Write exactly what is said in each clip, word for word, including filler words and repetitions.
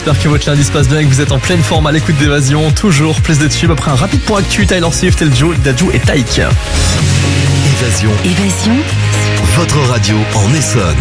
j'espère que votre lundi se passe bien et que vous êtes en pleine forme à l'écoute d'Évasion. Toujours plus de tubes après un rapide point actu, Taylor Swift, El Joe, Dadju et Taïk. Évasion. Évasion. Votre radio en Essonne.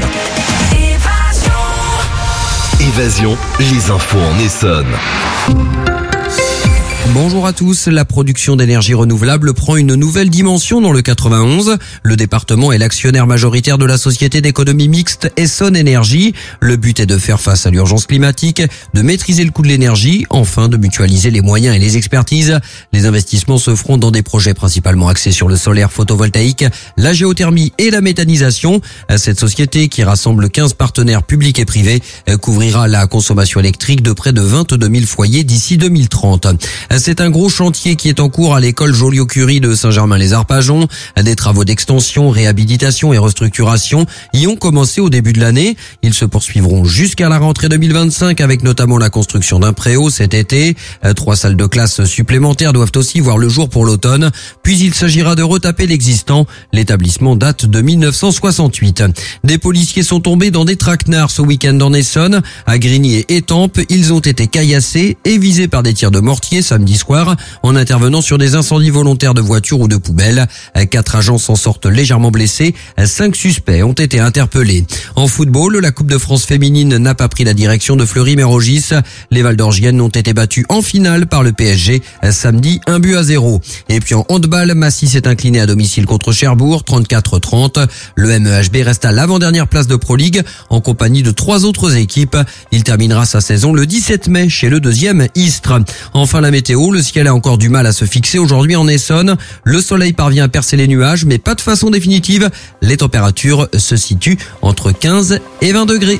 Évasion, les infos en Essonne. Bonjour à tous. La production d'énergie renouvelable prend une nouvelle dimension dans le quatre-vingt-onze. Le département est l'actionnaire majoritaire de la société d'économie mixte Essonne Énergie. Le but est de faire face à l'urgence climatique, de maîtriser le coût de l'énergie, enfin de mutualiser les moyens et les expertises. Les investissements se feront dans des projets principalement axés sur le solaire photovoltaïque, la géothermie et la méthanisation. Cette société, qui rassemble quinze partenaires publics et privés, couvrira la consommation électrique de près de vingt-deux mille foyers d'ici deux mille trente. C'est un gros chantier qui est en cours à l'école Joliot-Curie de Saint-Germain-les-Arpajons. Des travaux d'extension, réhabilitation et restructuration y ont commencé au début de l'année. Ils se poursuivront jusqu'à la rentrée deux mille vingt-cinq avec notamment la construction d'un préau cet été. Trois salles de classe supplémentaires doivent aussi voir le jour pour l'automne. Puis il s'agira de retaper l'existant. L'établissement date de mille neuf cent soixante-huit. Des policiers sont tombés dans des traquenards ce week-end en Essonne. À Grigny et Étampes, ils ont été caillassés et visés par des tirs de mortier samedi soir en intervenant sur des incendies volontaires de voitures ou de poubelles. Quatre agents s'en sortent légèrement blessés. Cinq suspects ont été interpellés. En football, la Coupe de France féminine n'a pas pris la direction de Fleury-Mérogis. Les Val-d'Orgiennes ont été battues en finale par le P S G samedi, un but à zéro. Et puis en handball, Massy s'est incliné à domicile contre Cherbourg, trente-quatre à trente. Le M E H B reste à l'avant-dernière place de Pro League en compagnie de trois autres équipes. Il terminera sa saison le dix-sept mai chez le deuxième Istres. Enfin la météo. Le ciel a encore du mal à se fixer aujourd'hui en Essonne. Le soleil parvient à percer les nuages, mais pas de façon définitive. Les températures se situent entre quinze et vingt degrés.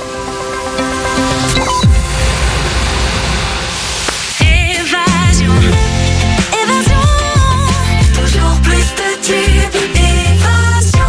Évasion. Évasion. Toujours plus de tubes. Évasion.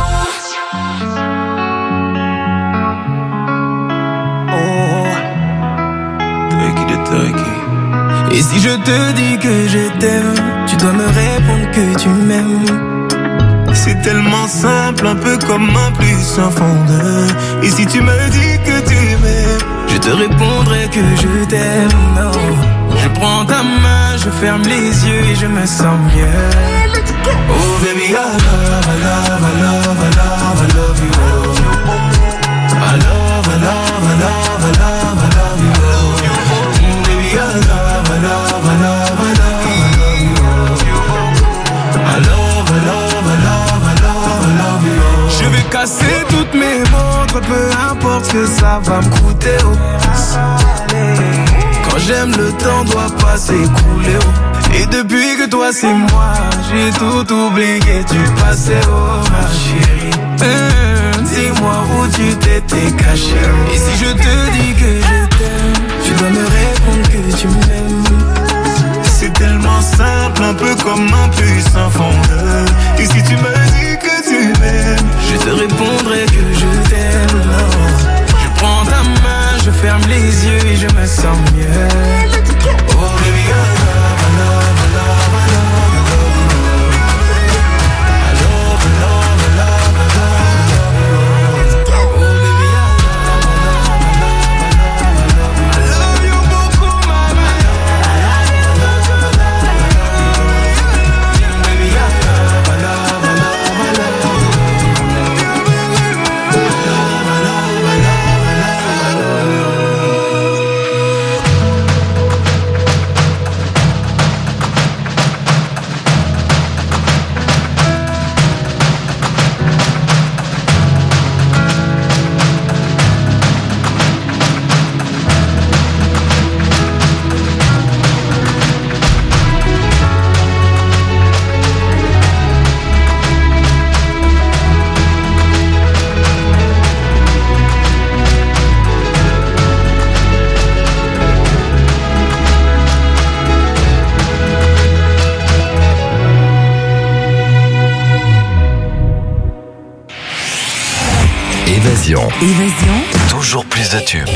Oh. Turkey de Turkey. Et si je te dis que je t'aime, tu dois me répondre que tu m'aimes. C'est tellement simple, un peu comme un plus un fondeur. Et si tu me dis que tu m'aimes, je te répondrai que je t'aime. Oh. Je prends ta main, je ferme les yeux et je me sens mieux. Oh baby, I love, I love, I love, I love, I love you. Oh. I love, I love, I love, I love, I love you. Oh. Mm, baby, I love. I love, I love, I love, I love you. I love, I love, I love, I love, I love you. Je vais casser toutes mes montres, peu importe ce que ça va me coûter. Oh. Quand j'aime, le temps doit pas s'écouler. Oh. Et depuis que toi c'est moi, j'ai tout oublié du passé. Oh ma chérie, mmh, dis-moi où tu t'étais caché. Et si je te dis que je t'aime, tu dois me répondre que tu m'aimes. C'est tellement simple, un peu comme un puissant fondeur. Et si tu me dis que tu m'aimes, je te répondrai que je t'aime. Non. Je prends ta main, je ferme les yeux et je me sens mieux. Oh baby, I love, I love, I love, I love, I love you. I love, I love, I love, I love, I love you. Oh baby, I love, I love, I love, I love, I love you beaucoup, mama. I love, I love, I love, I love you. Baby, I love, I love, I love, I love you. Évasion. Évasion. Toujours plus de tubes.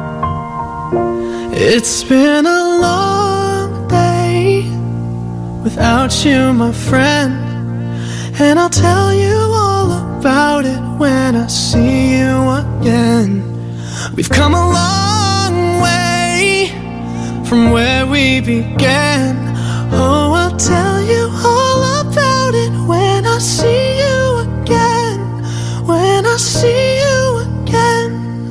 It's been a long day without you, my friend. And I'll tell you all about it when I see you again. We've come a long way from where we began. Oh, I'll tell you all about it when I see you again. When I see you again.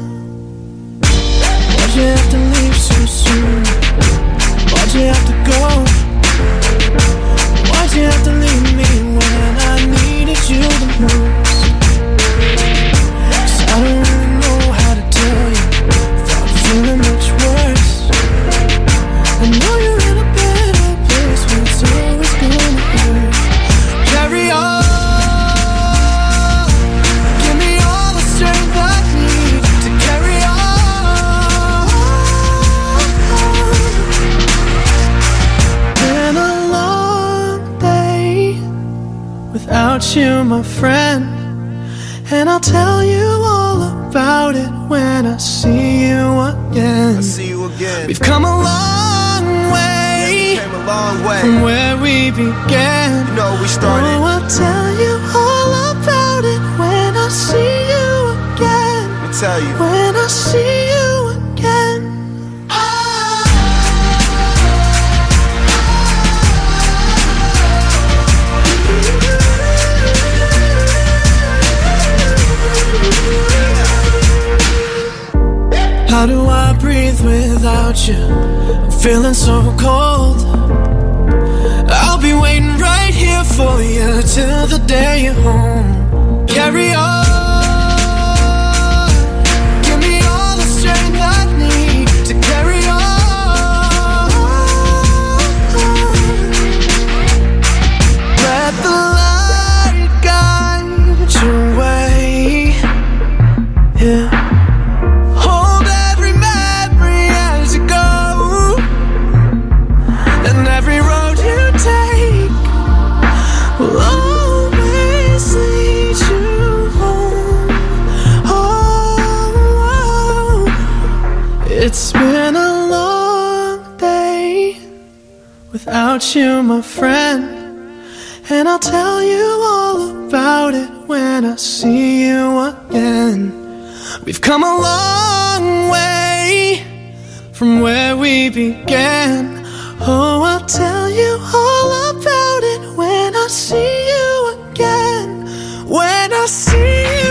Why'd you have to leave so soon? Why'd you have to go? Why'd you have to leave me when I needed you the most? 'Cause I don't really know how to tell you without feeling much worse. I know you're in a better place when it's always gonna hurt. Carry on. Give me all the strength I need to carry on. Been a long day without you, my friend. And I'll tell you all about it when I see you again. I see you again. We've come a long way, Yeah, we came a long way. from where we began. You know we started. Oh, I'll tell you all about it when I see you again. Let me tell you. When I see you again. How do I breathe without you? I'm feeling so cold. I'll be waiting right here for you till the day you're home. Carry on. Give me all the strength I need to carry on. Let the light guide your way. Yeah. Hold every memory as you go, and every road you take will always lead you home. Oh, it's been a long day without you, my friend. And I'll tell you all about it when I see you again. We've come a long way from where we began. Oh, I'll tell you all about it when I see you again. When I see you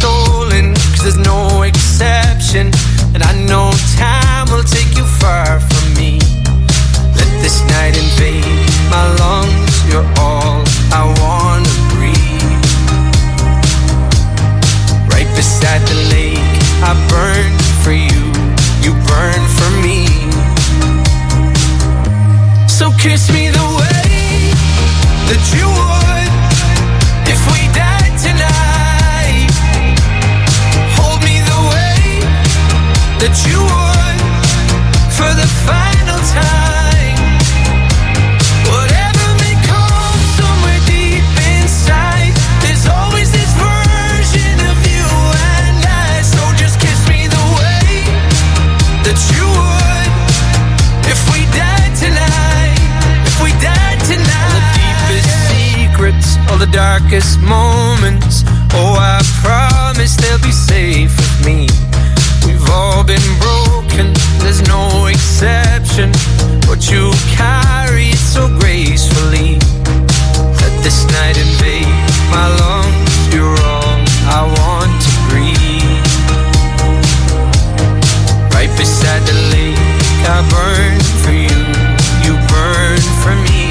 stolen, cause there's no exception. And I know time will take you far from me. Let this night invade my lungs, you're all I wanna breathe. Right beside the lake, I burn for you, you burn for me. So kiss me the way that you would if we died tonight. Hold me the way that you would for the final time. Whatever may come somewhere deep inside, there's always this version of you and I. So just kiss me the way that you would if we died tonight. If we died tonight. All the deepest secrets, all the darkest moments, oh, I promise they'll be safe with me. We've all been broken, there's no exception, but you carry it so gracefully. Let this night invade my lungs, you're all I want to breathe. Right beside the lake, I burn for you, you burn for me.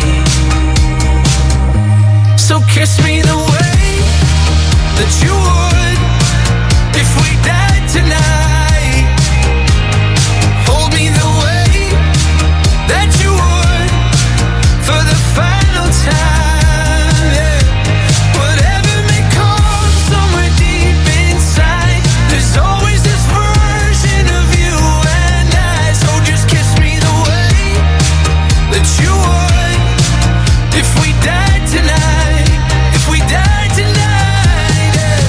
So kiss me the way that you would if we died tonight. Hold me the way that you would for the final time. Yeah. Whatever may come somewhere deep inside, there's always this version of you and I. So just kiss me the way that you would if we died tonight. If we died tonight. Yeah.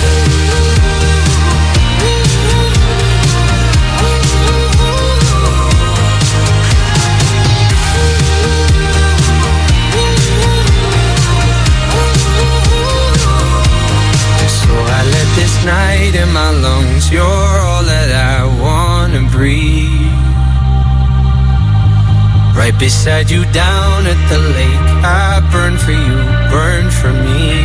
So I let this night in my lungs, you're all that I wanna breathe. Right beside you down at the lake, I burn for you, burn for me.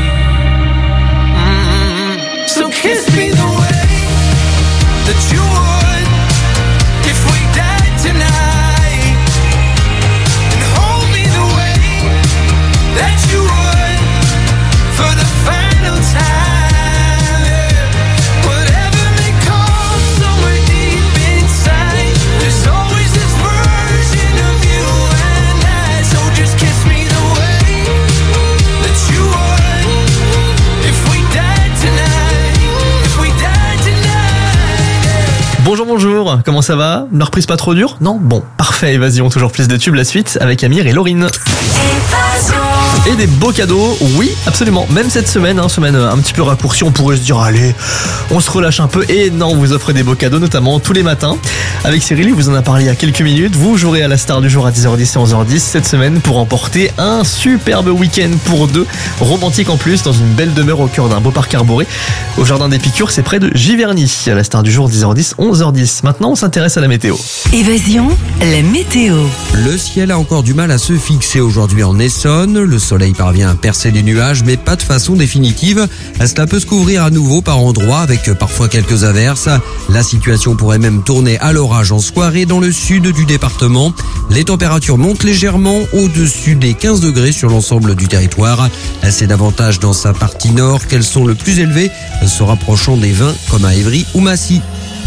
Mm-hmm. So kiss me the way that you would if we died tonight. And hold me the way that you would for the final time. Yeah. Whatever may come somewhere deep inside, there's always this version of you and I. So just kiss me the way that you would if we died tonight. If we died tonight. Bonjour, bonjour, comment ça va? Une reprise pas trop dure? Non? Bon, parfait, Évasion, toujours plus de tubes, la suite avec Amir et Laurine. Et des beaux cadeaux, oui, absolument. Même cette semaine, hein, semaine un petit peu raccourcie, on pourrait se dire, allez, on se relâche un peu. Et non, on vous offre des beaux cadeaux, notamment tous les matins. Avec Cyril, il vous en a parlé il y a quelques minutes. Vous jouerez à la star du jour à dix heures dix et onze heures dix cette semaine pour emporter un superbe week-end pour deux, romantique en plus, dans une belle demeure au cœur d'un beau parc arboré. Au Jardin des Piqûres, c'est près de Giverny. À la star du jour, dix heures dix, onze heures dix. Maintenant, on s'intéresse à la météo. Évasion, la météo. Le ciel a encore du mal à se fixer aujourd'hui en Essonne. Le soleil parvient à percer les nuages, mais pas de façon définitive. Cela peut se couvrir à nouveau par endroits avec parfois quelques averses. La situation pourrait même tourner à l'orage en soirée dans le sud du département. Les températures montent légèrement au-dessus des quinze degrés sur l'ensemble du territoire. C'est davantage dans sa partie nord qu'elles sont le plus élevées, se rapprochant des vingt comme à Évry ou Massy.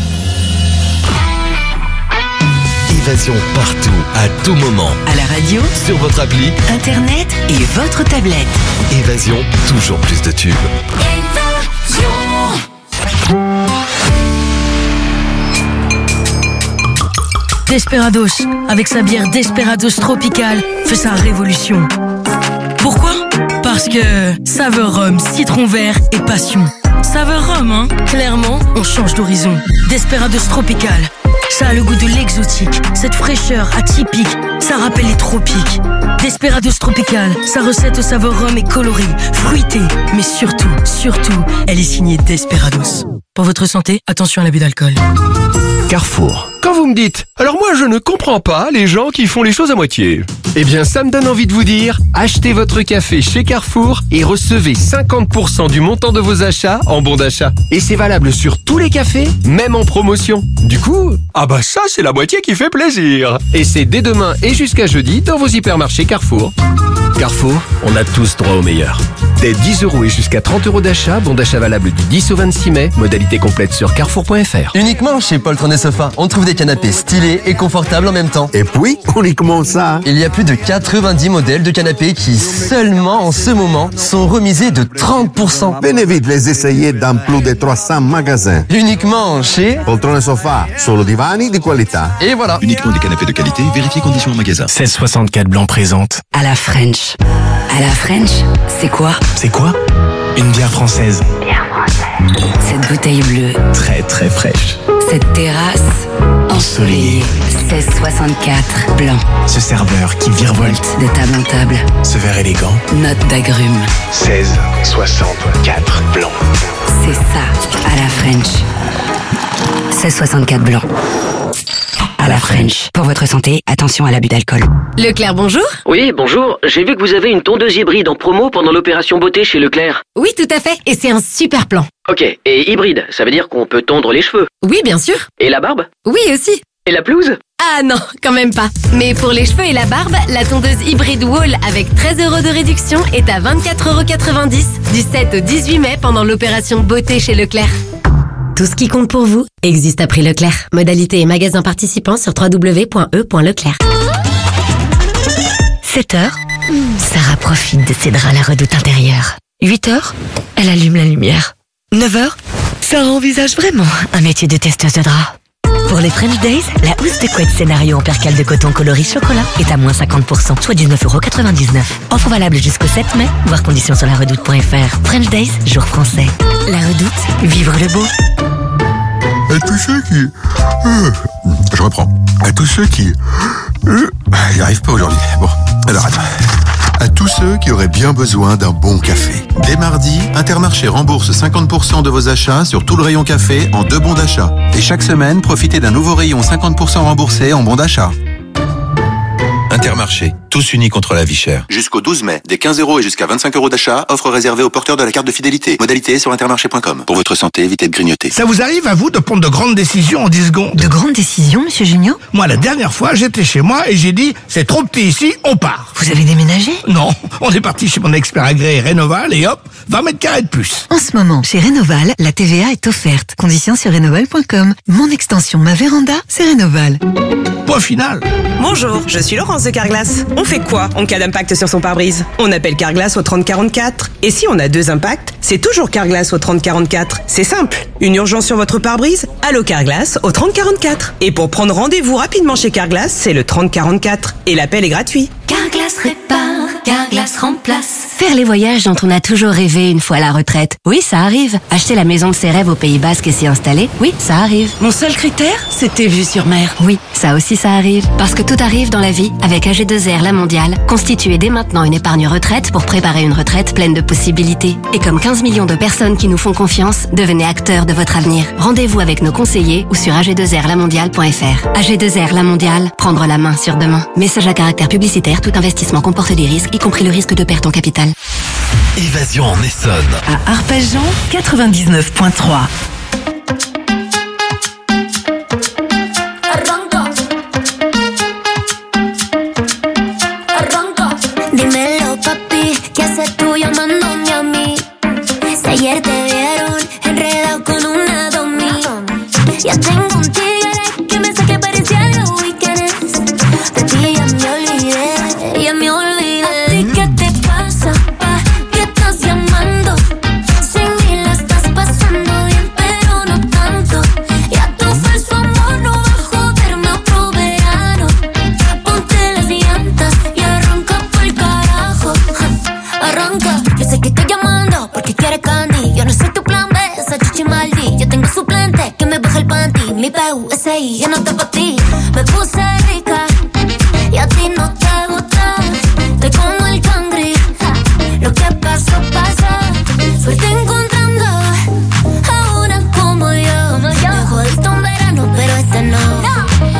Évasion partout, à tout moment. À la radio, Sur votre appli, internet et votre tablette. Évasion, toujours plus de tubes. Desperados, avec sa bière Desperados Tropical, fait sa révolution. Pourquoi? Parce que saveur rhum, citron vert et passion. Saveur rhum, hein? Clairement, on change d'horizon. Desperados Tropical, ça a le goût de l'exotique, cette fraîcheur atypique, ça rappelle les tropiques. Desperados Tropical, sa recette au saveur rhum est colorée, fruitée, mais surtout, surtout, elle est signée Desperados. Pour votre santé, attention à l'abus d'alcool. Carrefour. Quand Maintenant vous me dites, alors moi je ne comprends pas les gens qui font les choses à moitié. Eh bien ça me donne envie de vous dire, achetez votre café chez Carrefour et recevez cinquante pour cent du montant de vos achats en bon d'achat. Et c'est valable sur tous les cafés, même en promotion. Du coup, ah bah ça c'est la moitié qui fait plaisir. Et c'est dès demain et jusqu'à jeudi dans vos hypermarchés Carrefour. Carrefour, on a tous droit au meilleur. Dès dix euros et jusqu'à trente euros d'achat, bon d'achat valable du dix au vingt-six mai, modalité complète sur carrefour point f r. Uniquement chez Poltron et Sofa, on trouve des canapés stylés et confortables en même temps. Et puis, uniquement ça. Il y a plus de quatre-vingt-dix modèles de canapés qui, seulement en ce moment, sont remisés de trente pour cent. Venez vite les essayer dans plus de trois cents magasins. Uniquement chez Poltron et Sofa, solo divani di qualità. Et voilà. Uniquement des canapés de qualité, vérifiez conditions en magasin. seize soixante-quatre Blanc présente. À la French. À la French, c'est quoi? C'est quoi? Une bière française. Bière française. Cette bouteille bleue. Très très fraîche. Cette terrasse ensoleillée. seize soixante-quatre Blanc. Ce serveur qui virevolte de table en table. Ce verre élégant. Note d'agrumes. seize soixante-quatre Blanc. C'est ça, à la French. seize soixante-quatre Blanc. À la French. Pour votre santé, attention à l'abus d'alcool. Leclerc, bonjour. Oui, bonjour. J'ai vu que vous avez une tondeuse hybride en promo pendant l'opération beauté chez Leclerc. Oui, tout à fait. Et c'est un super plan. Ok. Et hybride, ça veut dire qu'on peut tondre les cheveux? Oui, bien sûr. Et la barbe? Oui, aussi. Et la pelouse? Ah non, quand même pas. Mais pour les cheveux et la barbe, la tondeuse hybride Wall avec treize euros de réduction est à vingt-quatre euros quatre-vingt-dix du sept au dix-huit mai pendant l'opération beauté chez Leclerc. Tout ce qui compte pour vous existe à prix Leclerc. Modalité et magasin participants sur w w w point e point leclerc. sept heures, Sarah profite de ses draps à la redoute intérieure. huit heures, elle allume la lumière. neuf heures, Sarah envisage vraiment un métier de testeuse de draps. Pour les French Days, la housse de couette scénario en percale de coton coloris chocolat est à moins cinquante pour cent, soit dix-neuf euros quatre-vingt-dix-neuf. Offre valable jusqu'au sept mai, voir conditions sur la redoute point f r. French Days, jour français. La redoute, vivre le beau. À tous ceux qui... Euh, je reprends. À tous ceux qui... Euh, il n'y arrive pas aujourd'hui. Bon, alors attends. À tous ceux qui auraient bien besoin d'un bon café. Dès mardi, Intermarché rembourse cinquante pour cent de vos achats sur tout le rayon café en deux bons d'achat. Et chaque semaine, profitez d'un nouveau rayon cinquante pour cent remboursé en bons d'achat. Intermarché, tous unis contre la vie chère. Jusqu'au douze mai, des quinze euros et jusqu'à vingt-cinq euros d'achat, offre réservée aux porteurs de la carte de fidélité. Modalité sur intermarché point com. Pour votre santé, évitez de grignoter. Ça vous arrive à vous de prendre de grandes décisions en dix secondes? De grandes décisions, monsieur Junio? Moi, la dernière fois, j'étais chez moi et j'ai dit, c'est trop petit ici, on part. Vous avez déménagé? Non, on est parti chez mon expert agréé Rénoval et hop, vingt mètres carrés de plus. En ce moment, chez Rénoval, la T V A est offerte. Conditions sur rénoval point com. Mon extension, ma véranda, c'est Rénoval. Point final. Bonjour, je suis Laurence de Carglass. On fait quoi en cas d'impact sur son pare-brise? On appelle Carglass au trente quarante-quatre. Et si on a deux impacts, c'est toujours Carglass au trente quarante-quatre. C'est simple. Une urgence sur votre pare-brise? Allô Carglass au trente quarante-quatre. Et pour prendre rendez-vous rapidement chez Carglass, c'est le trente quarante-quatre. Et l'appel est gratuit. Carglass répare, Carglass remplace. Faire les voyages dont on a toujours rêvé une fois à la retraite. Oui, ça arrive. Acheter la maison de ses rêves au Pays Basque et s'y installer. Oui, ça arrive. Mon seul critère, c'était vue sur mer. Oui, ça aussi ça arrive. Parce que tout arrive dans la vie. Avec A G deux R La Mondiale, constituez dès maintenant une épargne retraite pour préparer une retraite pleine de possibilités. Et comme quinze millions de personnes qui nous font confiance, devenez acteurs de votre avenir. Rendez-vous avec nos conseillers ou sur a g deux r la mondiale point f r. A G deux R La Mondiale, prendre la main sur demain. Message à caractère publicitaire, tout investissement comporte des risques, y compris le risque de perte en capital. Évasion en Essonne. À Arpajon, quatre-vingt-dix-neuf point trois. Dímelo, papi, ¿qué haces tú llamándome a mí? Si ayer te vieron enredado con una domi. Ya tengo un tigre que me saque parecía los weekends. De ti ya me olvidé, ya me olvidé. ¿A ti qué te pasa, pa? ¿Qué estás llamando? Sin mí la estás pasando bien, pero no tanto. Ya tu falso amor no va a joderme otro verano. Ponte las llantas y arranca pa'l carajo. Arranca, yo sé que estoy llamando porque quieres candy. Yo no soy tu plan B, esa chichi maldi. Yo tengo suplente que me baja el panty. Mi P U S I, ya no está pa' ti. Me puse rica y a ti no te gusta. Te como el cangri, lo que pasó, pasa. Suerte encontrando a una como yo. Me jodiste un verano, pero este no.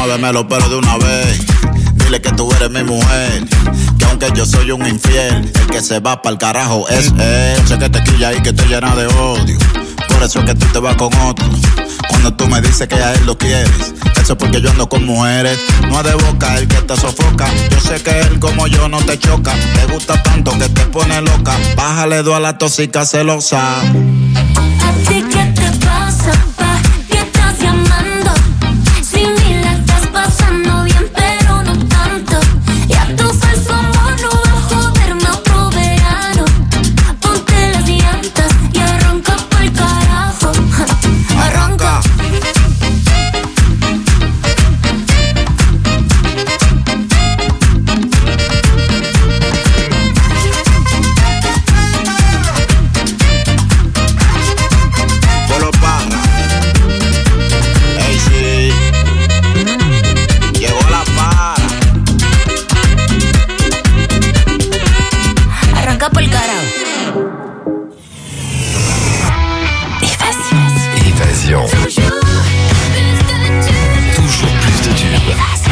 muévemelo pero de una vez. Dile que tú eres mi mujer, que aunque yo soy un infiel, el que se va pa'l carajo es él. Sé que te quilla y que te llena de odio, por eso es que tú te vas con otro. Cuando tú me dices que a él lo quieres, eso es porque yo ando con mujeres. No es de boca el que te sofoca, yo sé que él como yo no te choca. Te gusta tanto que te pone loca, bájale dos a la tóxica celosa. ¿A ti qué te pasa, pa? ¿Qué estás llamando? Si ni la estás pasando bien, pero no tanto. Y a tu falso amor no va a joderme otro verano. Ponte las llantas y arranca pa'l carajo. Arranca. Arranca pa'l carajo. Évasion. Toujours plus de tubes.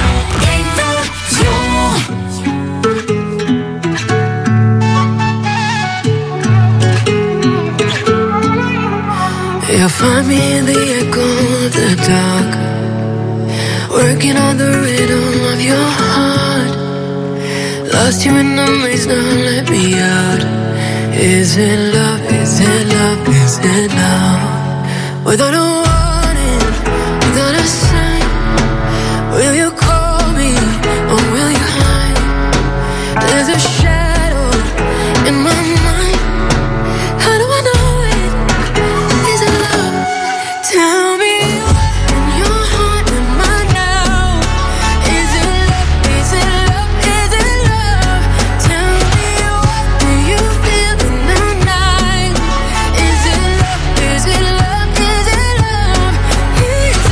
You'll find me in the echo of the dark, working on the rhythm of your heart. Lost you in the maze, now let me out. Is it love, is it love, is it love? Without a warning, without a sign, will you call me or will you hide? There's a shadow in my mind. How do I know it? Is it love? Tell me what in your heart am I now? Is it love? Is it love? Is it love? Tell me what do you feel in the night? Is it love? Is it love? Is it love? Is it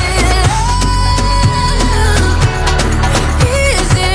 love? Is it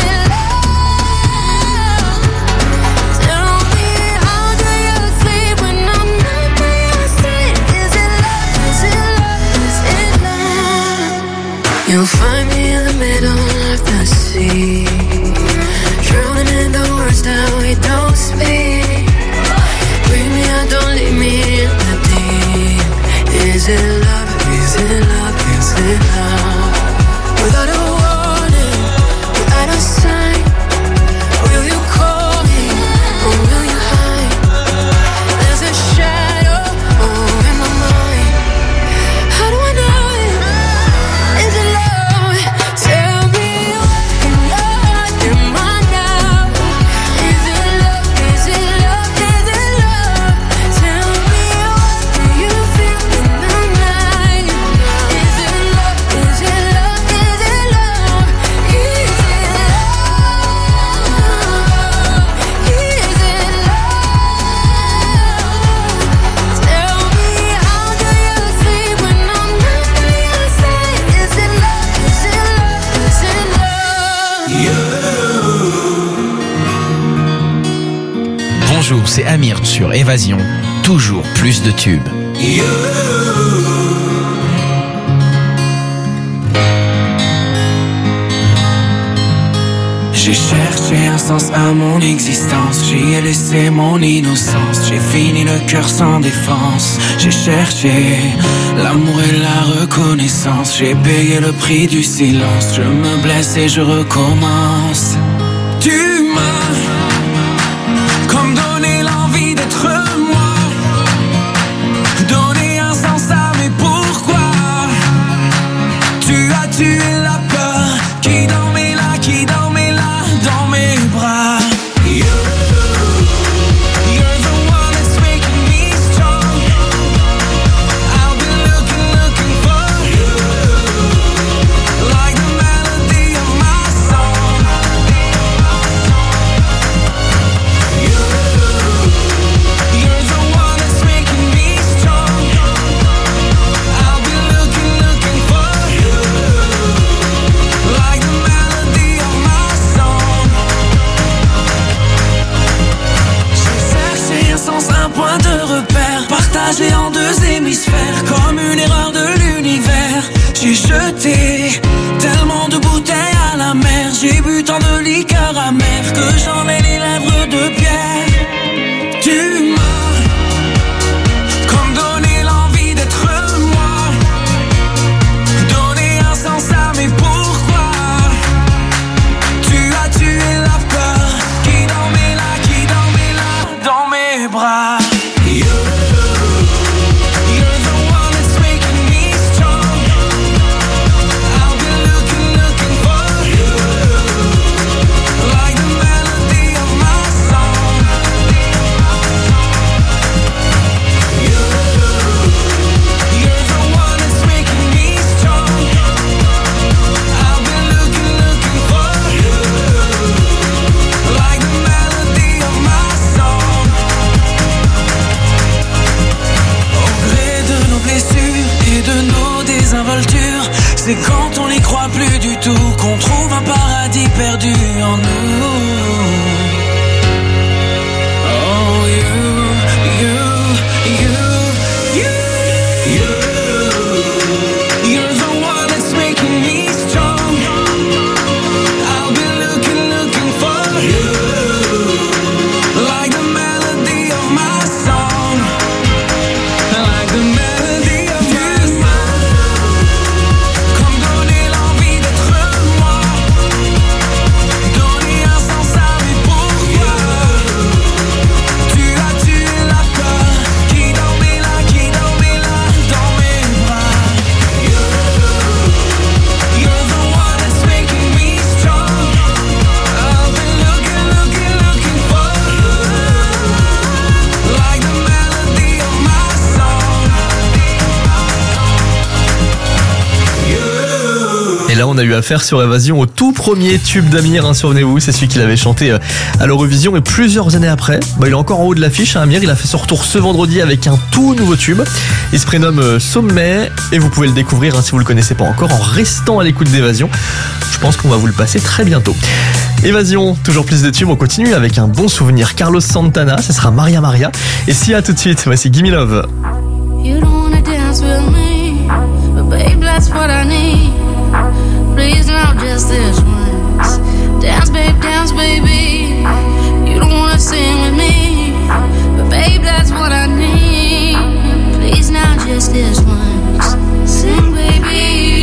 love? Tell me how do you sleep when I'm not by your side? Is it love? Is it love? Is it love? You'll find me in the middle of the sea, drowning in the words that we don't speak. Bring me out, don't leave me in the deep. Is it love? Is it love? Is it love? Without a warning, without a sign, will you call me or will you hide? There's a shadow oh, in my mind. How do I know it? Is it love? Tell me what in your heart am I now? Is it love? Is it love? Is it love? Tell me what do you feel in the night? Is it love? Is it love? Is it love? Is it love? Is it love? Tell me how do you sleep when I'm not by your side? Is it love? Is it love? Is it love? Bonjour, c'est Amir sur Évasion. Toujours plus de tubes. J'ai cherché un sens à mon existence, j'y ai laissé mon innocence, j'ai fini le cœur sans défense. J'ai cherché l'amour et la reconnaissance, j'ai payé le prix du silence, je me blesse et je recommence. Tu m'as comme donné l'envie d'être moi, donné un sens à mes pourquoi. Tu as tué la peur qui dormait là, qui dormait là dans mes bras. You, you're the one that's making me strong. I've been looking, looking for you, like the melody of my song. You, you're the one that's making me strong. I've been looking, looking for you, like the melody of my song. J'ai cherché un sens, un point de repère, partagé en deux hémisphères, comme une erreur de l'univers. J'ai jeté tellement de bouteilles j'en ai les lèvres de pierre. Tu m'as comme donné l'envie d'être moi, donné un sens à mes pourquoi. Tu as tué la peur qui dormait là, qui dormait là dans mes bras. You, you're the one that's making me strong. I'll be looking, looking for you, like the melody of my song. You, you're the one that's making me strong. I'll be looking, looking for you, like the melody of my song. Au gré de nos blessures et de nos désinvoltures, c'est quand on n'y croit plus du tout qu'on trouve un paradis perdu en nous. Oh, you, you, you, you, you. You're the one that's making me strong. I'll be looking, looking for you, like the melody of my song, like the melody of your song. Comme donner l'envie d'être moi, donner un sens à mes pourquoi. Tu as tué la peur qui dormait là, qui dormait là dans mes bras. You, you're the one that's making me strong. I'll be looking, looking, looking for you, like the melody of my song. Et là, on a eu affaire sur Évasion au tout premier tube d'Amir, hein, souvenez-vous, c'est celui qu'il avait chanté euh, à l'Eurovision. Et plusieurs années après, bah, il est encore en haut de l'affiche, hein, Amir. Il a fait son retour ce vendredi avec un tout nouveau tube. Il se prénomme euh, Sommet, et vous pouvez le découvrir, hein, si vous le connaissez pas encore, en restant à l'écoute d'Évasion. Je pense qu'on va vous le passer très bientôt. Évasion, toujours plus de tubes. On continue avec un bon souvenir. Carlos Santana, ce sera Maria Maria. Et si à tout de suite, voici Gimme Love. You don't wanna dance with me, but babe, that's what I need. Please now, just this once. Dance, babe, dance, baby. You don't wanna sing with me, but babe, that's what I need. Please now, just this once. Sing, baby.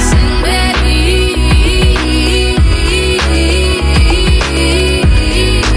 Sing, baby.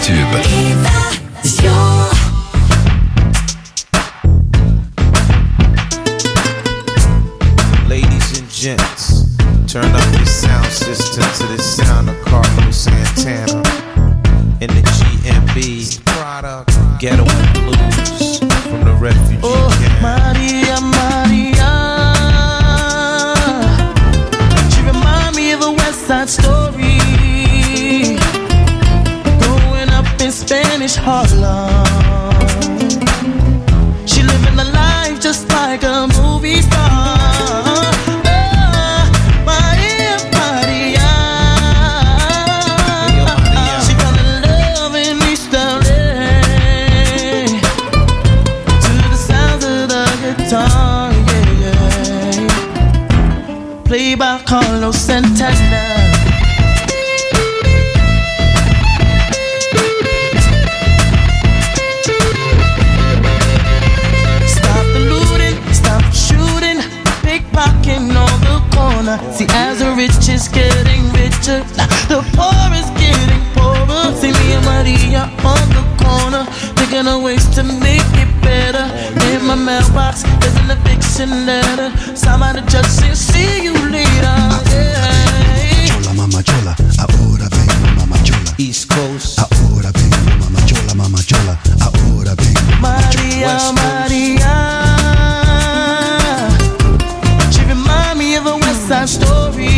tubes. Ladies and gents, turn up your sound system to the sound of Carlos Santana in the G M B product Ghetto and Blues from the refugee oh, camp. Maria, Maria, she remind me of a West Side Story, growing up in Spanish Harlem. She living a life just like a movie star. Played by Carlos Santana. Stop the looting, stop shooting, pickpocketing on the corner. See, as the rich is getting richer, the poor is getting poorer. See me and Maria on the corner, thinking of ways to make it better. In my mailbox, there's an eviction letter. Somebody just said, see you later. Yeah. Chola, mama chola, ahora vengo, mama chola. East Coast, ahora vengo, mama chola, mama chola, ahora vengo. Maria, Maria, she remind me of a West Side Story,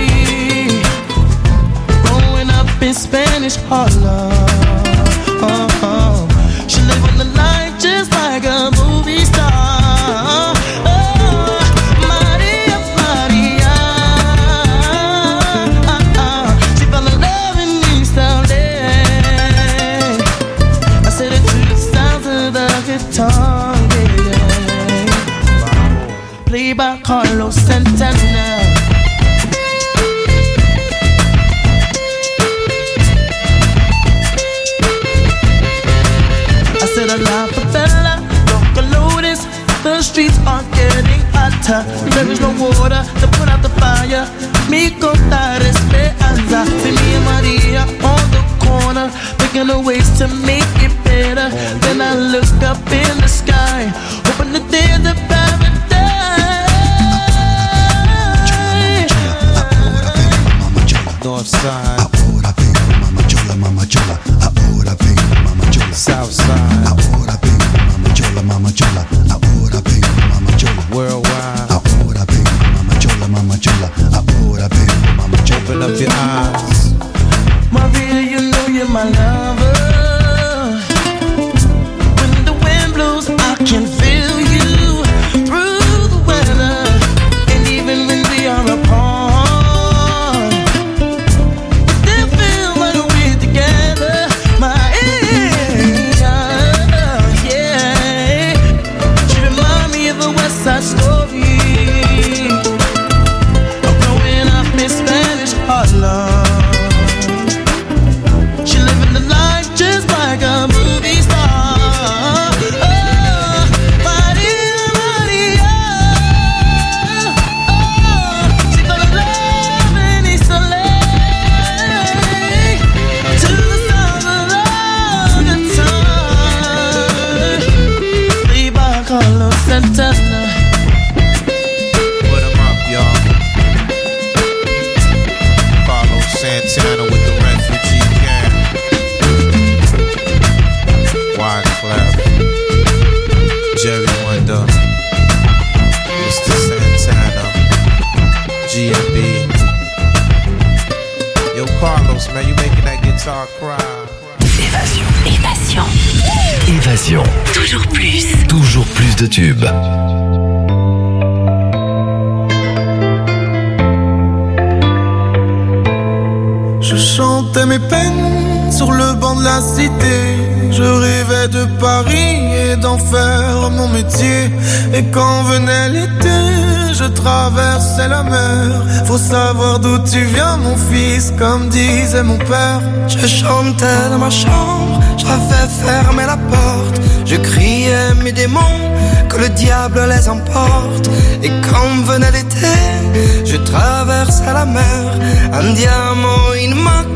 growing up in Spanish Harlem. Uh-huh. She live on the life just like a movie star. Oh, Maria, Maria, uh-uh. She fell in love in East L A. I said it to the sounds of the guitar, yeah. Played by Carlos Santana. A la favela, local lotus. The streets are getting hotter. There is no water to put out the fire. Mi contar esperanza. See me and Maria on the corner, thinking of ways to make it better. Then I look up in the sky, hoping that there's a paradise. North side, ahora vengo, mama chola, mama chola, ahora vengo, mama chola. South side, ahora vengo, mama chola, mama chola, ahora vengo, mama chola. Worldwide, ahora vengo, mama chola, mama chola, ahora vengo, mama chola. Open up your eyes, Maria, you know you're my lover. When the wind blows, I can feel you through the weather, and even when we are apart. That story of growing up in Spanish Harlem. She living the life just like a movie star. Oh, Maria, Maria, oh, she fell in love in East L A to the sound of the guitar. Played by Carlos Santana. Santana with the refugee camp. Wyclef, Jerry Wonder, Mister Santana, G M B. Yo, Carlos, man, you making that guitar cry. Évasion. Évasion. Évasion. Toujours plus. Toujours plus de tubes. Je chantais mes peines sur le banc de la cité. Je rêvais de Paris et d'en faire mon métier. Et quand venait l'été, je traversais la mer. Faut savoir d'où tu viens, mon fils, comme disait mon père. Je chantais dans ma chambre, j'avais fermé la porte. Je criais mes démons, que le diable les emporte. Et quand venait l'été, je traversais la mer. Un diamant, une marque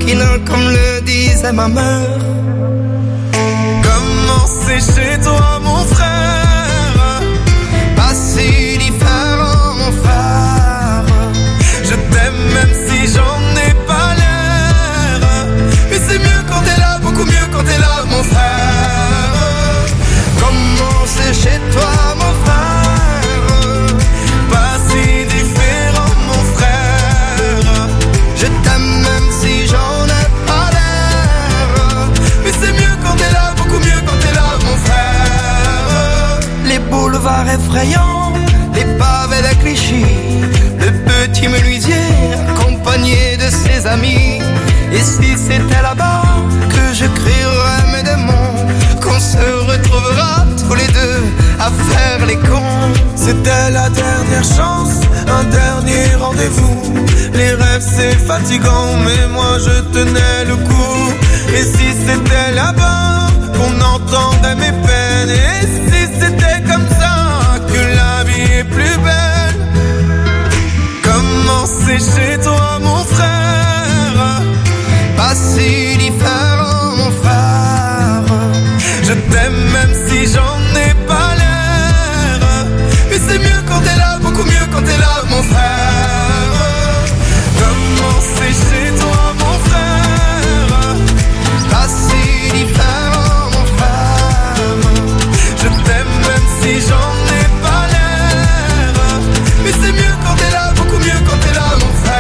tranquille comme le disait ma mère. Comment c'est chez toi mon frère? Pas si différent mon frère. Je t'aime même si j'en ai pas l'air. Mais c'est mieux quand t'es là, beaucoup mieux quand t'es là mon frère. Comment c'est chez toi mon frère? Pas si différent mon frère. Je t'aime même si j'en ai pas l'air. Mais c'est mieux quand t'es là, beaucoup mieux quand t'es là mon frère. Les boulevards effrayants, les pavés de Clichy, le petit menuisier accompagné de ses amis. Et si c'était là-bas que je crierais mes démons, qu'on se retrouvera tous les deux à faire les cons. C'était la dernière chance, un dernier rendez-vous. Les rêves c'est fatigant, mais moi je tenais le coup. Et si c'était là-bas qu'on entendait mes peines, et si c'était comme ça que la vie est plus belle. Comment c'est chez toi mon frère? Pas si différent mon frère. Je t'aime même si j'en ai pas l'air. Mais c'est mieux quand t'es là, beaucoup mieux quand t'es là mon frère. Comment c'est chez toi mon frère? Pas si différent mon frère. Je t'aime même si j'en ai pas l'air. Mais c'est mieux quand t'es là, beaucoup mieux quand t'es là mon frère.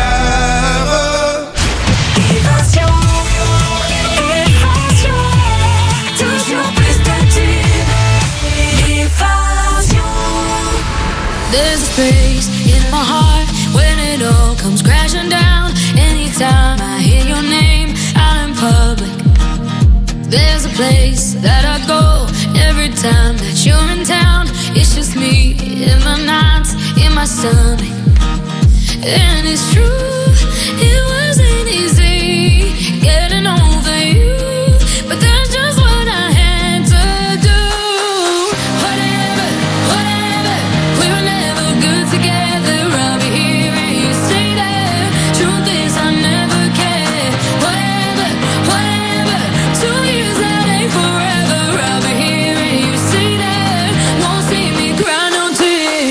Évasion, évasion, toujours plus de tubes. Évasion. There's a space in my heart when it all comes crashing down. Anytime I hear your name out in public, there's a place that I go every time that you're in town. It's just me in my nights, in my stomach. And it's true, it wasn't easy getting over you, but that's just what I had to do. Whatever, whatever, we were never good together. I'll be here and you say that. Truth is I never cared. Whatever, whatever, two years that ain't forever. I'll be here and you say that. Won't see me cry no tears.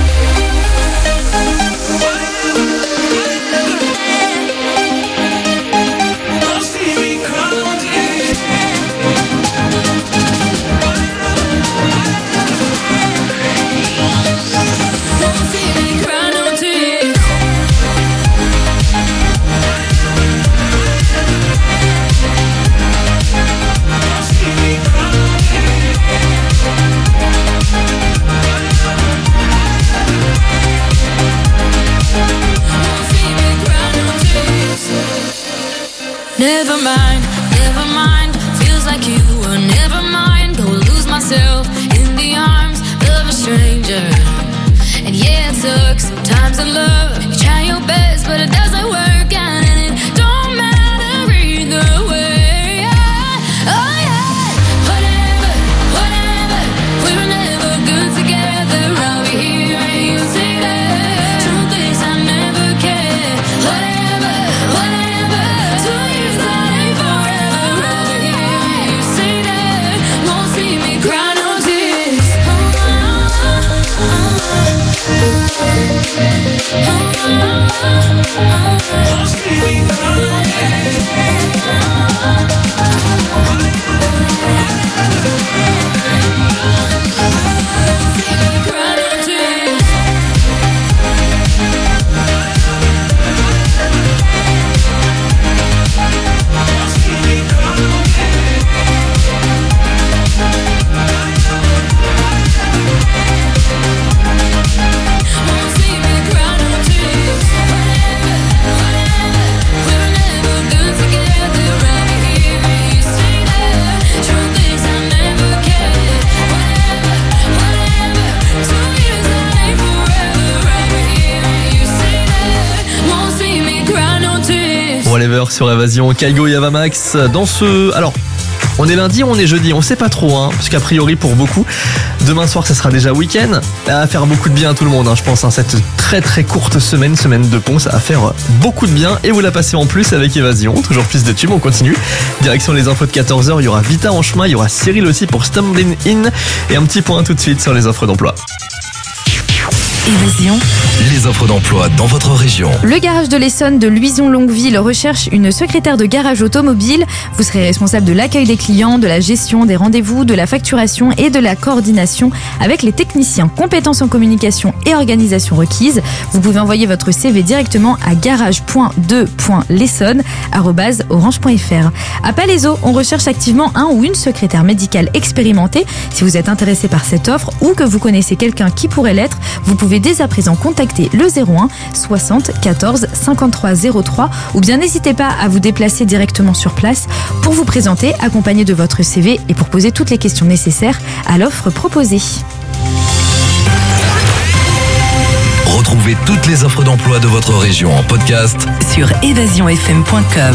Never mind, never mind. Feels like you were never mine. Go lose myself in the arms of a stranger. And yeah, it sucks sometimes in love. You try your best, but it doesn't work out, and it don't matter either way. Oh yeah, whatever, whatever. We were never good together. I'll be here and you say that. Truth is I never cared. Whatever, whatever. Two years that ain't forever. I'll be here and you say that. Won't see me cry no tears. Oh, oh, Whatever sur Évasion, Kaigo et Avamax dans ce... Alors, On est lundi, on est jeudi, on sait pas trop, hein, parce qu'a priori pour beaucoup, demain soir ça sera déjà week-end. Ça va faire beaucoup de bien à tout le monde, hein, je pense, hein, cette très très courte semaine, semaine de pont, ça va faire beaucoup de bien et vous la passez en plus avec Évasion. Toujours plus de tubes, on continue. Direction les infos de quatorze heures, il y aura Vita en chemin, il y aura Cyril aussi pour Stumbling In et un petit point tout de suite sur les offres d'emploi. Évasion. Les offres d'emploi dans votre région. Le garage de l'Essonne de Luison-Longueville recherche une secrétaire de garage automobile. Vous serez responsable de l'accueil des clients, de la gestion des rendez-vous, de la facturation et de la coordination avec les techniciens. Compétences en communication et organisation requises. Vous pouvez envoyer votre C V directement à garage point deux point l'essonne arobase orange point f r. À Palaiseau, on recherche activement un ou une secrétaire médicale expérimentée. Si vous êtes intéressé par cette offre ou que vous connaissez quelqu'un qui pourrait l'être, vous pouvez dès à présent contacter le zéro un soixante quatorze cinquante-trois zéro trois ou bien n'hésitez pas à vous déplacer directement sur place pour vous présenter accompagné de votre C V et pour poser toutes les questions nécessaires à l'offre proposée. Retrouvez toutes les offres d'emploi de votre région en podcast sur évasion f m point com.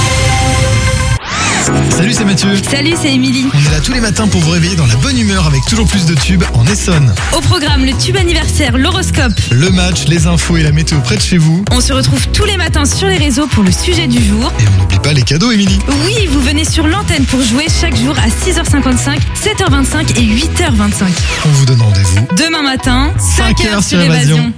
Salut, c'est Mathieu. Salut, c'est Émilie. On est là tous les matins pour vous réveiller dans la bonne humeur avec toujours plus de tubes en Essonne. Au programme, le tube anniversaire, l'horoscope, le match, les infos et la météo près de chez vous. On se retrouve tous les matins sur les réseaux pour le sujet du jour. Et on n'oublie pas les cadeaux, Émilie. Oui, vous venez sur l'antenne pour jouer chaque jour à six heures cinquante-cinq, sept heures vingt-cinq et huit heures vingt-cinq. On vous donne rendez-vous demain matin, cinq heures sur Évasion.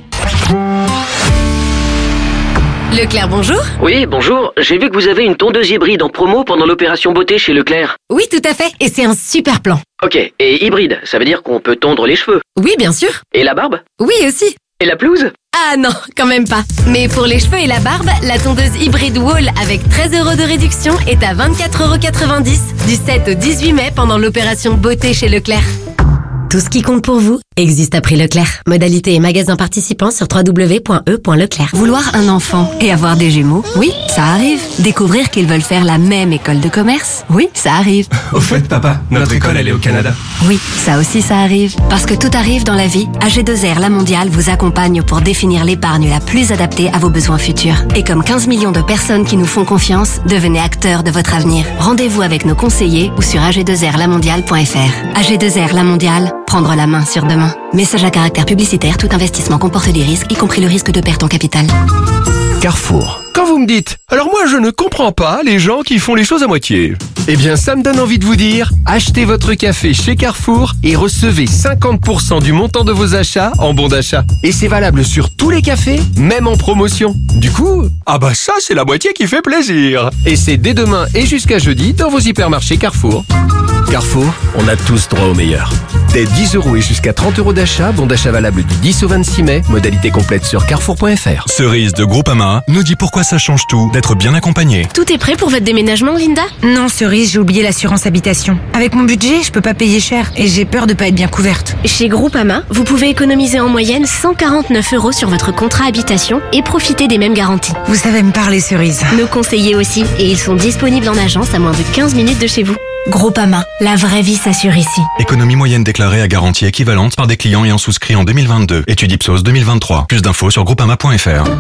Leclerc, bonjour. Oui, bonjour. J'ai vu que vous avez une tondeuse hybride en promo pendant l'opération beauté chez Leclerc. Oui, tout à fait. Et c'est un super plan. Ok, et hybride, ça veut dire qu'on peut tondre les cheveux. Oui, bien sûr. Et la barbe? Oui, aussi. Et la pelouse? Ah non, quand même pas. Mais pour les cheveux et la barbe, la tondeuse hybride Wall avec treize euros de réduction est à vingt-quatre euros quatre-vingt-dix du sept au dix-huit mai pendant l'opération beauté chez Leclerc. Tout ce qui compte pour vous existe à prix Leclerc. Modalité et magasin participants sur w w w point e point leclerc. Vouloir un enfant et avoir des jumeaux, oui, ça arrive. Découvrir qu'ils veulent faire la même école de commerce, oui, ça arrive. Au fait, papa, notre école, elle est au Canada. Oui, ça aussi, ça arrive. Parce que tout arrive dans la vie, A G deux R La Mondiale vous accompagne pour définir l'épargne la plus adaptée à vos besoins futurs. Et comme quinze millions de personnes qui nous font confiance, devenez acteurs de votre avenir. Rendez-vous avec nos conseillers ou sur a g deux r la mondiale point f r. A G deux R La Mondiale, prendre la main sur demain. Message à caractère publicitaire, tout investissement comporte des risques, y compris le risque de perte en capital. Carrefour. Quand vous me dites, alors moi je ne comprends pas les gens qui font les choses à moitié. Eh bien ça me donne envie de vous dire, achetez votre café chez Carrefour et recevez cinquante pour cent du montant de vos achats en bon d'achat. Et c'est valable sur tous les cafés, même en promotion. Du coup, ah bah ça c'est la moitié qui fait plaisir. Et c'est dès demain et jusqu'à jeudi dans vos hypermarchés Carrefour. Carrefour, on a tous droit au meilleur. Dès dix euros et jusqu'à trente euros d'achat, bon d'achat valable du dix au vingt-six mai, modalité complète sur carrefour point f r. Cerise de Groupama nous dit pourquoi ça change tout d'être bien accompagné. Tout est prêt pour votre déménagement, Linda? Non, Cerise, j'ai oublié l'assurance habitation. Avec mon budget, je peux pas payer cher et j'ai peur de pas être bien couverte. Chez Groupama, vous pouvez économiser en moyenne cent quarante-neuf euros sur votre contrat habitation et profiter des mêmes garanties. Vous savez me parler, Cerise. Nos conseillers aussi, et ils sont disponibles en agence à moins de quinze minutes de chez vous. Groupama, la vraie vie s'assure ici. Économie moyenne déclarée à garantie équivalente par des clients ayant souscrit en deux mille vingt-deux. Étude Ipsos deux mille vingt-trois. Plus d'infos sur groupama point f r.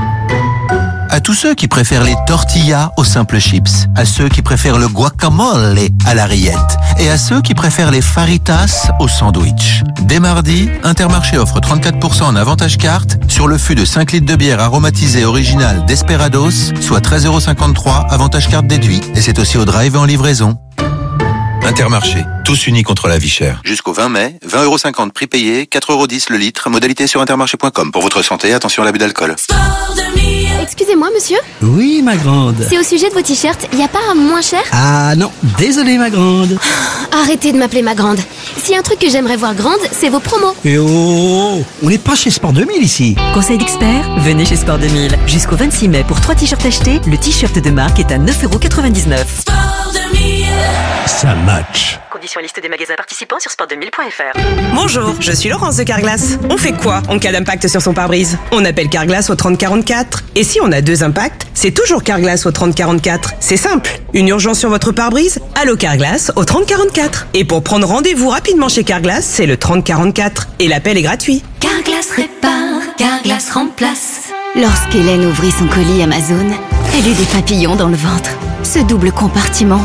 À tous ceux qui préfèrent les tortillas aux simples chips, à ceux qui préfèrent le guacamole à la rillette et à ceux qui préfèrent les faritas au sandwich. Dès mardi, Intermarché offre trente-quatre pour cent en avantage carte sur le fût de cinq litres de bière aromatisée originale Desperados, soit treize euros cinquante-trois, avantage carte déduit. Et c'est aussi au drive et en livraison. Intermarché, tous unis contre la vie chère. Jusqu'au vingt mai, vingt euros cinquante prix payé, quatre euros dix le litre, modalité sur intermarché point com. Pour votre santé, attention à l'abus d'alcool. Excusez-moi, monsieur. Oui, ma grande. C'est au sujet de vos t-shirts, il n'y a pas moins cher? Ah non, désolé, ma grande. Arrêtez de m'appeler ma grande. S'il y a un truc que j'aimerais voir grande, c'est vos promos. Et oh, on n'est pas chez Sport deux mille ici. Conseil d'expert, venez chez Sport deux mille. Jusqu'au vingt-six mai, pour trois t-shirts achetés, le t-shirt de marque est à neuf euros quatre-vingt-dix-neuf. Sport deux mille. Ça match. Conditions liste des magasins participants sur sport deux mille point f r. Bonjour, je suis Laurence de Carglass. On fait quoi en cas d'impact sur son pare-brise? On appelle Carglass au trente quarante-quatre. Et si on a deux impacts, c'est toujours Carglass au trente quarante-quatre. C'est simple. Une urgence sur votre pare-brise? Allô Carglass au trente quarante-quatre. Et pour prendre rendez-vous rapidement chez Carglass, c'est le trente quarante-quatre. Et l'appel est gratuit. Carglass répare, Carglass remplace. Lorsqu'Hélène ouvrit son colis Amazon, elle eut des papillons dans le ventre. Ce double compartiment,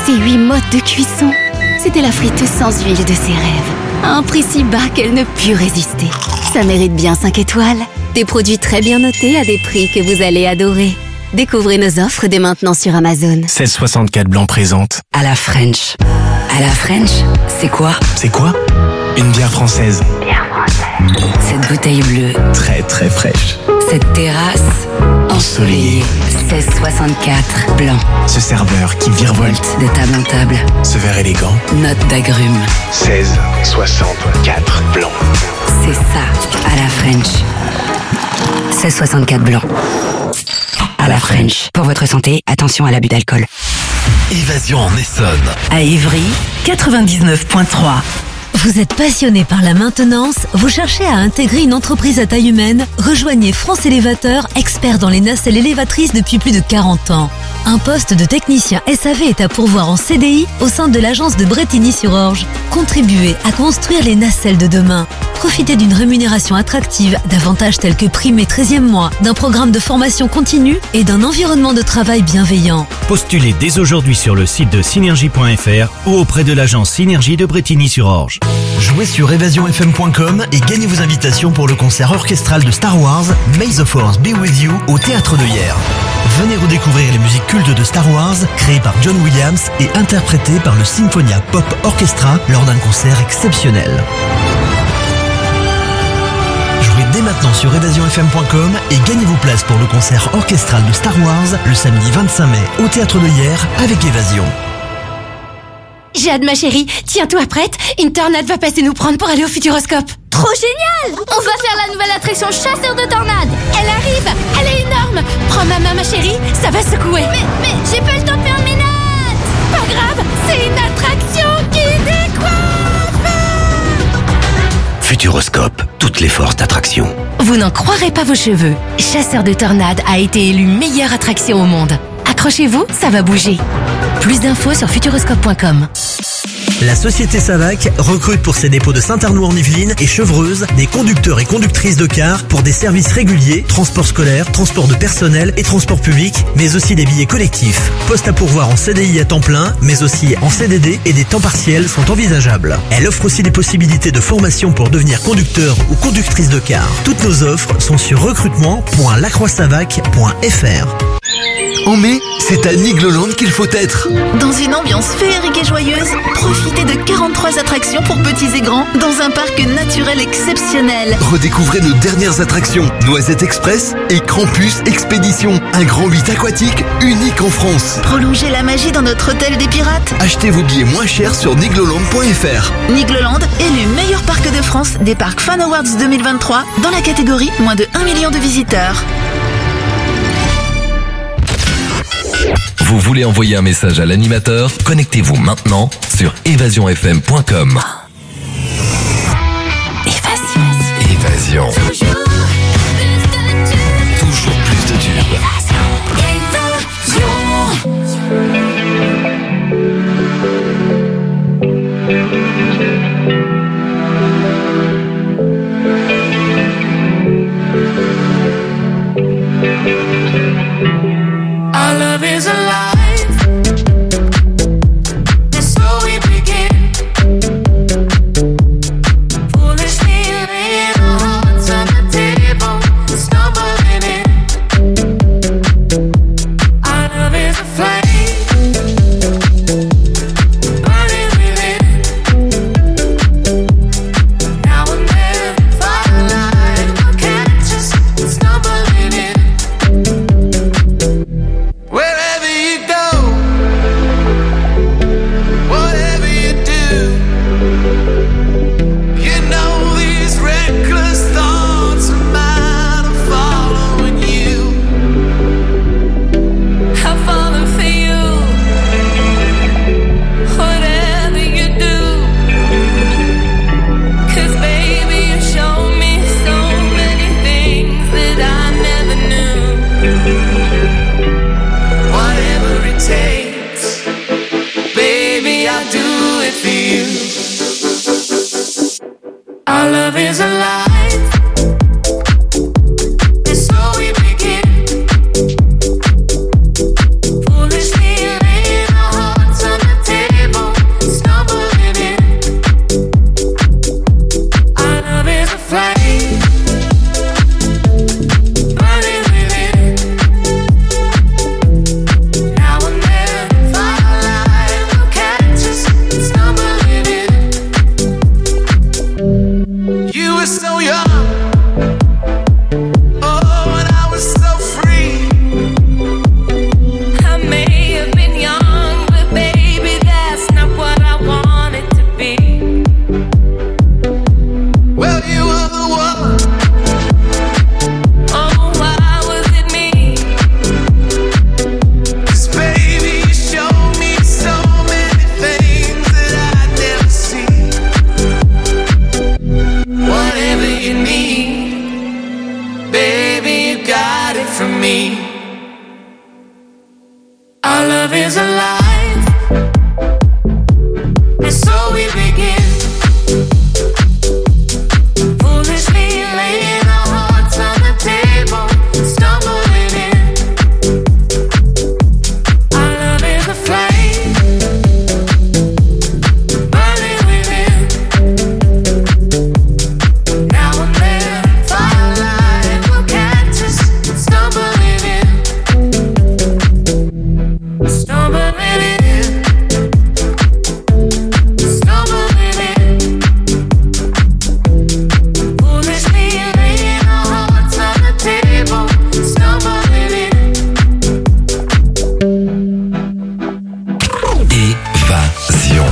Ses huit modes de cuisson. C'était la friteuse sans huile de ses rêves. À un prix si bas qu'elle ne put résister. Ça mérite bien cinq étoiles. Des produits très bien notés à des prix que vous allez adorer. Découvrez nos offres dès maintenant sur Amazon. seize soixante-quatre Blanc présente. À la French. À la French, c'est quoi? C'est quoi? Une bière française. Bière française. Cette bouteille bleue. Très très fraîche. Cette terrasse ensoleillée. seize soixante-quatre Blanc. Ce serveur qui virevolte de table en table. Ce verre élégant. Note d'agrumes. seize soixante-quatre Blanc. C'est ça, à la French. seize soixante-quatre Blanc. À la French. Pour votre santé, attention à l'abus d'alcool. Évasion en Essonne. À Évry, quatre-vingt-dix-neuf virgule trois. Vous êtes passionné par la maintenance, vous cherchez à intégrer une entreprise à taille humaine? Rejoignez France Élévateur, expert dans les nacelles élévatrices depuis plus de quarante ans. Un poste de technicien S A V est à pourvoir en C D I au sein de l'agence de Brétigny-sur-Orge. Contribuez à construire les nacelles de demain. Profitez d'une rémunération attractive, d'avantages tels que prime et treizième mois, d'un programme de formation continue et d'un environnement de travail bienveillant. Postulez dès aujourd'hui sur le site de synergie point F R ou auprès de l'agence Synergie de Brétigny-sur-Orge. Jouez sur évasion f m point com et gagnez vos invitations pour le concert orchestral de Star Wars, May the Force Be With You, au Théâtre de Hyères. Venez redécouvrir les musiques cultes de Star Wars, créées par John Williams et interprétées par le Symphonia Pop Orchestra lors d'un concert exceptionnel. Jouez dès maintenant sur évasion f m point com et gagnez vos places pour le concert orchestral de Star Wars le samedi vingt-cinq mai au Théâtre de Hyères avec Évasion. Jade, ma chérie, tiens-toi prête, une tornade va passer nous prendre pour aller au Futuroscope. Trop génial! On va faire la nouvelle attraction chasseur de tornades. Elle arrive, elle est énorme. Prends ma main, ma chérie, ça va secouer. Mais, mais, j'ai pas le temps de faire mes notes. Pas grave, c'est une attraction qui décoiffe. Futuroscope, toutes les forces d'attraction. Vous n'en croirez pas vos cheveux. Chasseur de tornades a été élu meilleure attraction au monde. Accrochez-vous, ça va bouger. Plus d'infos sur futuroscope point com. La société Savac recrute pour ses dépôts de Saint-Arnoux-en-Yvelines et Chevreuse des conducteurs et conductrices de cars pour des services réguliers, transport scolaire, transport de personnel et transport public, mais aussi des billets collectifs. Postes à pourvoir en C D I à temps plein, mais aussi en C D D et des temps partiels sont envisageables. Elle offre aussi des possibilités de formation pour devenir conducteur ou conductrice de car. Toutes nos offres sont sur recrutement point lacroixsavac point f r. En mai, c'est à Nigloland qu'il faut être. Dans une ambiance féerique et joyeuse, profitez de quarante-trois attractions pour petits et grands dans un parc naturel exceptionnel. Redécouvrez nos dernières attractions, Noisette Express et Krampus Expédition, un grand huit aquatique unique en France. Prolongez la magie dans notre hôtel des pirates. Achetez vos billets moins chers sur nigloland point f r. Nigloland, élu meilleur parc de France des Parcs Fan Awards deux mille vingt-trois dans la catégorie moins de un million de visiteurs. Vous voulez envoyer un message à l'animateur? Connectez-vous maintenant sur évasion f m point com. Évasion. Évasion. Toujours plus de tubes. Our love is alive. And so we begin. Foolishly laying our hearts on the table, stumbling in. Our love is a flame, burning within. Now and then, firelight will catch us, stumbling in. Wherever you go, whatever you do, you know these reckless thoughts are mine are following you. I follow for you, whatever you do. 'Cause baby, you show me so many things that I never knew. Whatever it takes, baby, I'll do it for you. Our love is alive, and so we begin. Foolishly laying our hearts on the love is alive, and so we begin. Foolishly laying our hearts on the table, stumbling in. Our love is a flame, burning within. Now and then, firelight will catch us, stumbling in. Stumbling in, stumbling in. Foolishly laying our hearts on the table, stumbling in. Évasion.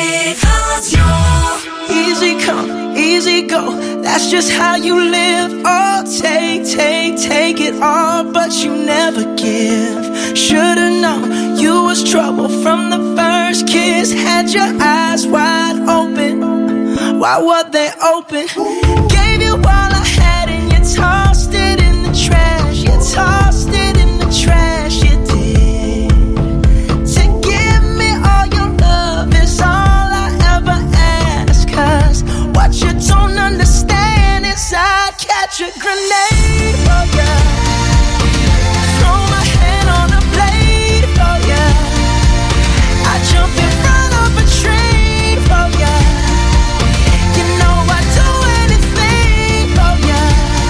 Easy come, easy go, that's just how you live. Oh, take, take, take it all, but you never give. Should've known you was trouble from the first kiss. Had your eyes wide open, why were they open? Gave you all I had and you tossed it in the trash. You tossed it in the trash, you did. To give me all your love is all I ever ask. Cause what you don't understand is I'd catch a grenade for ya, throw my hand on a blade for ya, I'd jump in front of a train for ya. You know I'd do anything for ya.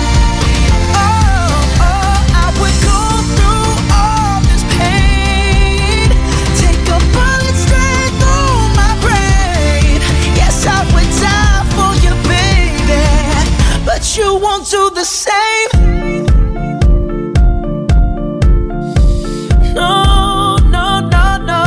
Oh, oh, I would go through all this pain, take a bullet straight through my brain. Yes, I would die for you, baby, but you won't do the same. No, no, no, no.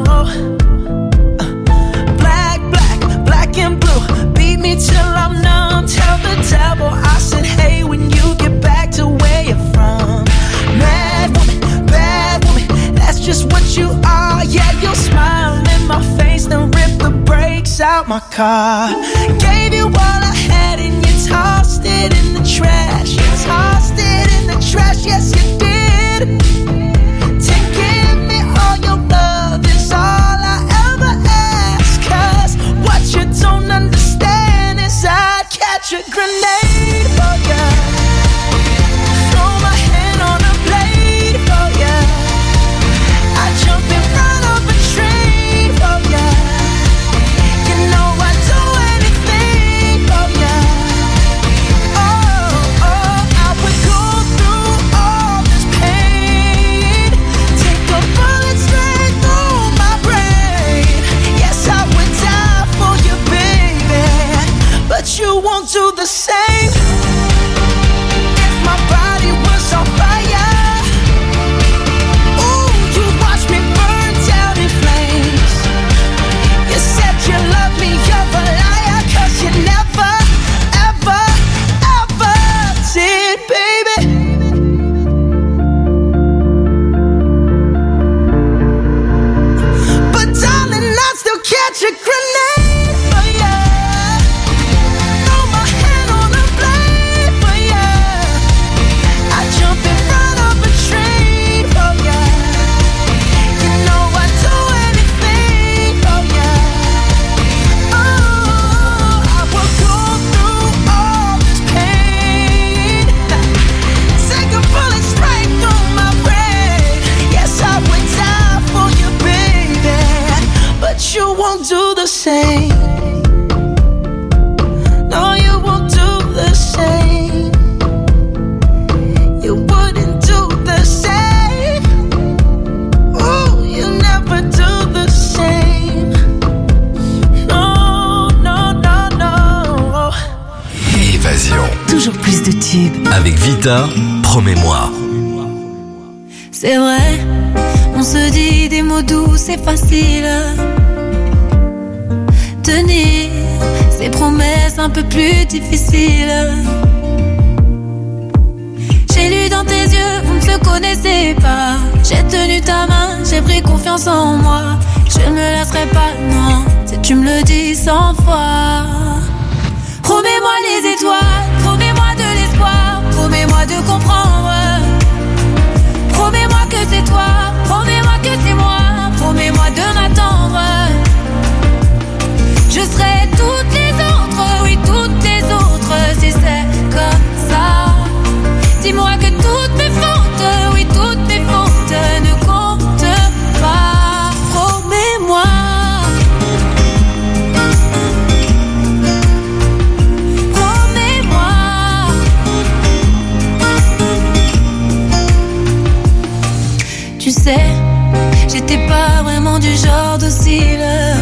Black, black, black and blue, beat me till I'm numb. Tell the devil I said hey when you get back to where you're from. Mad woman, bad woman, that's just what you are. Yeah, you'll smile in my face, then rip the brakes out my car. Gave you all I had and you tossed it in the trash. You tossed it in the trash, yes you did. To give me all your love is all I ever ask. Cause what you don't understand is I'd catch a grenade for ya, throw my hand on a blade for ya, I'd jump in front of a train for ya. You know I'd do anything for ya. Oh, oh, I would go through all this pain, take a bullet straight through my brain. Yes, I would die for you, baby, but you won't do the same. If my body was on fire, ooh, you'd watch me burn down in flames. You said you love me, you're a liar, cause you never, ever, ever did, baby. But darling, I'd still catch a grenade for ya, throw my hand on a blade for ya, I'd jump in front of a train for ya. You know I'd do anything for ya. Oh, I would go through all this pain, take a bullet straight through my brain. Yes, I would die for you, baby, but you won't do the same. No, you won't do the same. You wouldn't do the same. Ooh, you never do the same. No, no, no, no. Évasion. Toujours plus de tubes. Avec Vita, promets-moi. C'est vrai, on se dit des mots doux, c'est facile. Tenir ces promesses un peu plus difficiles. J'ai lu dans tes yeux, on ne se connaissait pas. J'ai tenu ta main, j'ai pris confiance en moi. Je ne me lasserai pas, non, si tu me le dis cent fois. Promets-moi les étoiles, promets-moi de l'espoir, promets-moi de comprendre. Promets-moi que c'est toi, promets-moi que c'est moi. j'étais pas vraiment du genre docile.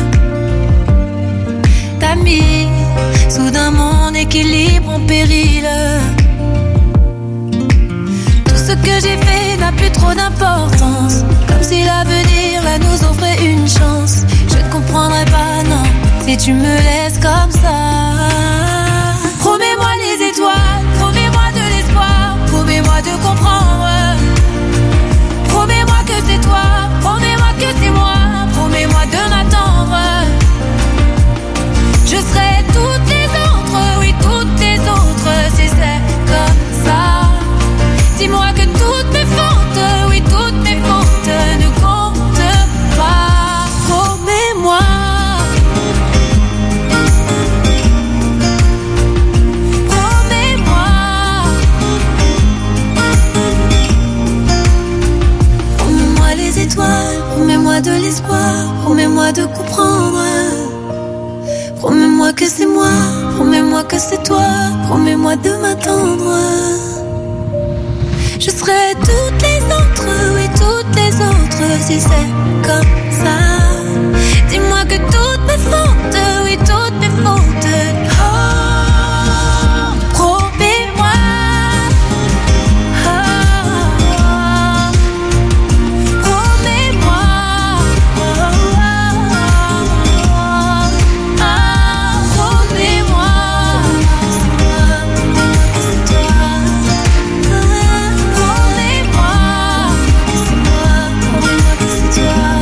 T'as mis soudain mon équilibre en péril. Tout ce que j'ai fait n'a plus trop d'importance, comme si l'avenir là nous offrait une chance. Je ne comprendrai pas, non, si tu me laisses comme ça. Promets-moi les étoiles, promets-moi de l'espoir, promets-moi de comprendre. Promets-moi que c'est toi, promets-moi que c'est moi, promets-moi de m'attendre. Je serai toutes les autres, oui toutes les autres, si c'est comme ça. Dis-moi que toutes mes fautes, oui toutes mes fautes ne comptent pas. Promets-moi. Promets-moi. Promets-moi les étoiles, promets-moi de l'espoir, promets-moi de comprendre. Promets-moi que c'est moi, promets-moi que c'est toi, promets-moi de m'attendre. Je serai toutes les autres, oui toutes les autres, si c'est comme ça. Dis-moi que toutes mes fautes